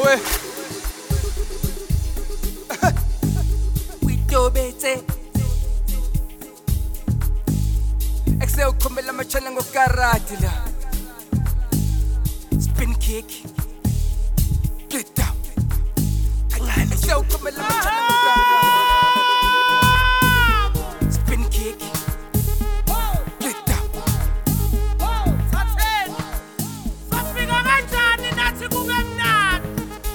we. We do bete. Exe ukhomela machana ngokarati la. Spin kick. Get down. Kangane exe ukhomela machana ngokarati. Spin kick. Get down. Safika kanjani nathi kube mnandi.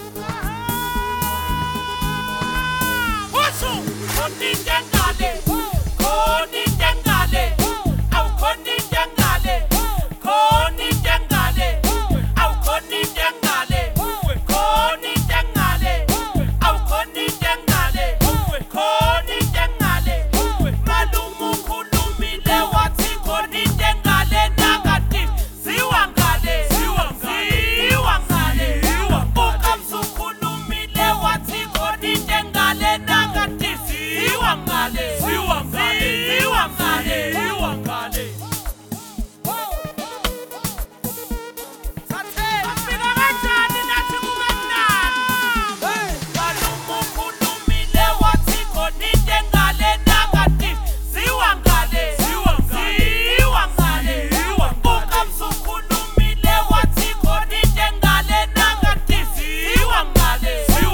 Usho koninte ngale. Koninte ngale. Awu koninte ngale. Koninte ngale. Awu koninte ngale. Koninte ngale. Awu koninte ngale. Koninte ngale. Malumu khulumile wathi koninte ngale nakati. Ziwa ngale. Ziwa ngale. Ukamsu khulumile wathi koninte ngale nakati. Ziwa ngale. Ziwa ngale. Safika kanjani nathi kube mnandi. Malumu khulumile wathi koninte ngale nakati. Ziwa ngale. Ukamsu khulumile wathi koninte ngale nakati. Ziwa ngale.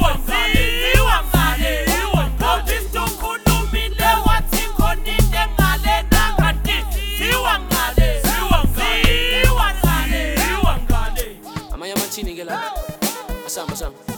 Ubistu khulumile wathi koninte ngale nakati. Ziwa ngale. Amanye amathini ke la. Asamba.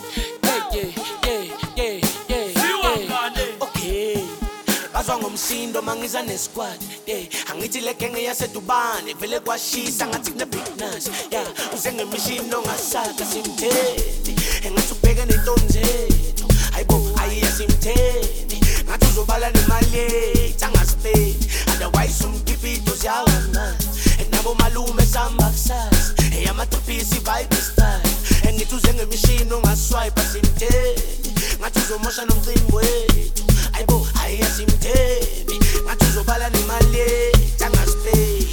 Okay. Bazwa ngomsindo mangiza nesquad. Angithi le genge yasedubane vele kwashisa ngathi kune big nuts. Yeah, uze ngemishini ongasaka simtheni. Engathi ubheke nentonzethu. Hayibo ayiyasimtheni. Ngathi uzobala nemali yethu angasipeni. Otherwise umkhipito ziyawamnandi. Nabo malume samba kusasa. Eyamatripisi vibe style. Engithi uze ngemishini ongaswipe simtheni. Ngathi uzomosha nomcimbi wethu. Hayibo ayiyasimtheni. Ngathi uzobala nemali yethu angasipeni.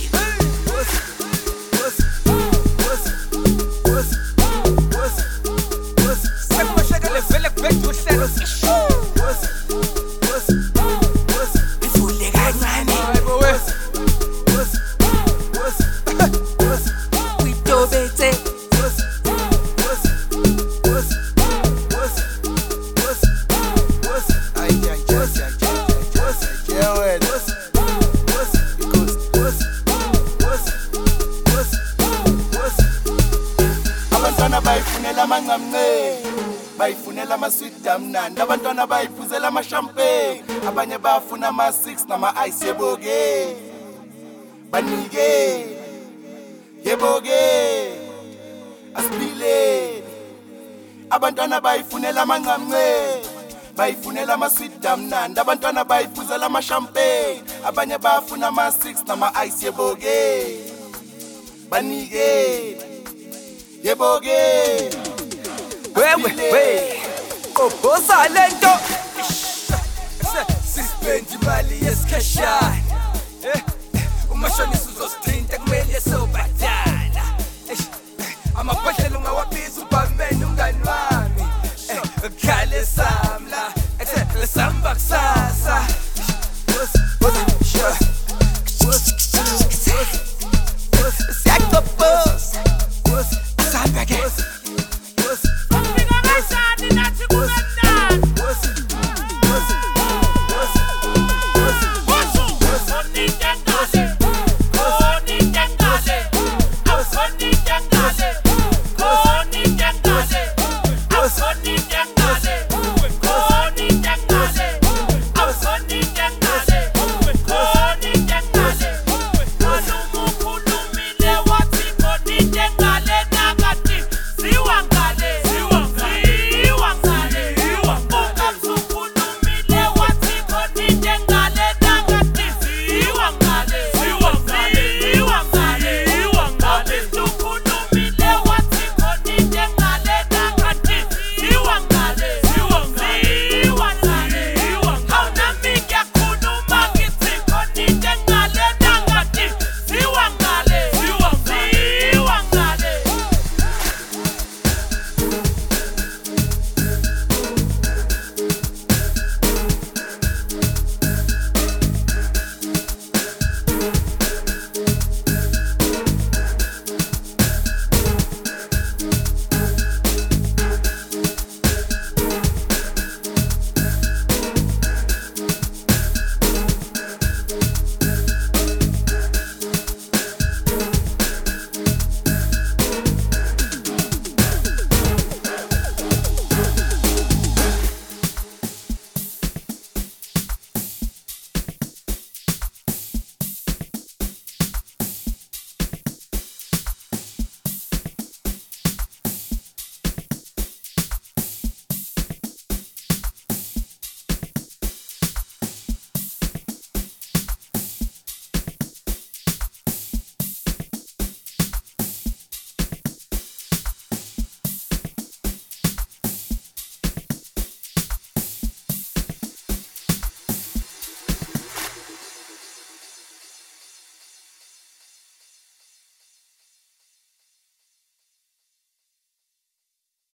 Sekushaka levele kubethu uhlelo. Ivule kancane. Hayibo we. We do bete. Abantwana bayifunela amanqamnqe, bayifunela ama-sweet amnandi. Abantwana bayiphuzela ama-champagne, abanye bafuna ama-6 nama-ice. Yebo-ke banike, yebo-ke asiphileni. Abantwana bayifunela amanqamnqe, bayifunela ama-sweet amnandi. Abantwana bayiphuzela ama-champagne, abanye bafuna ama-6 nama-ice. Yebo-ke banike, yebo-ke We. Qoboza lento. Sispendi imali yesikhashana.